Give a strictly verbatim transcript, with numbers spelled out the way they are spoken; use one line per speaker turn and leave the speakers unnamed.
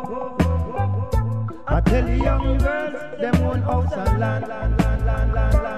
I tell the young girls, them own house and land, land, land, land, land, land.